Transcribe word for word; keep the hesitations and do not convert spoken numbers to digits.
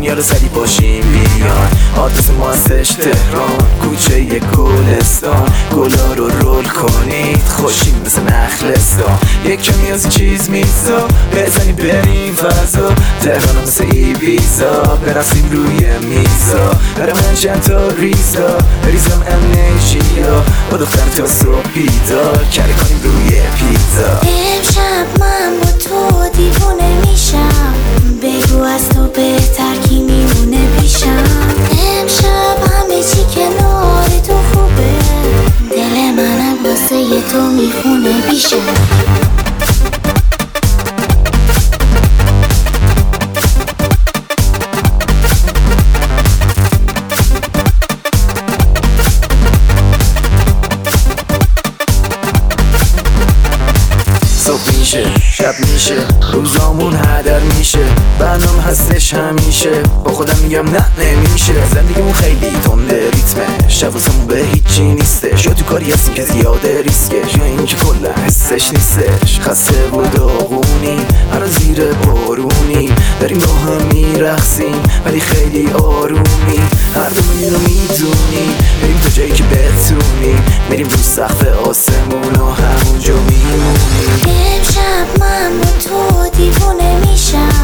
دنیا رو سری باشیم بیان. آدرس ما هستش تهران، کوچه ی گلستان. گلا رو رول کنید خوشیم مثل نخلستان. یک کمی از چیز میزا بزنی بریم فضا. تهران مثل ایبیزا برسیم روی میزا. برای من چند تا ریزا ریزم امنیشیا. با دختر تا صبح بیدار کره کنیم روی پیزا. امشب من با تو دیوونه میشم، بگو از تو بهتر کی میمونه پیشم. امشب همه چی کنار تو خوبه، دل منم واسه تو میخونه بیشم. صبح میشه شب میشه روزامون هدر میشه. برنامه هستش همیشه با خودم میگم نه نمیشه. زندگیمون خیلی تنده ریتمه، شب واسمون به هیچی نیستش. یا تو کاری هستیم که زیاده ریسکش، یا این که کلا حسش نیستش. خسته و داغونی هر زیر بارونی داریم با هم میرقصیم ولی خیلی آرومی. هر دومون اینو میدونی بریم تا جایی که بتونیم. میریم رو سقف آسمون و همونجا میمونیم. امشب من با تو دیوونه میشم،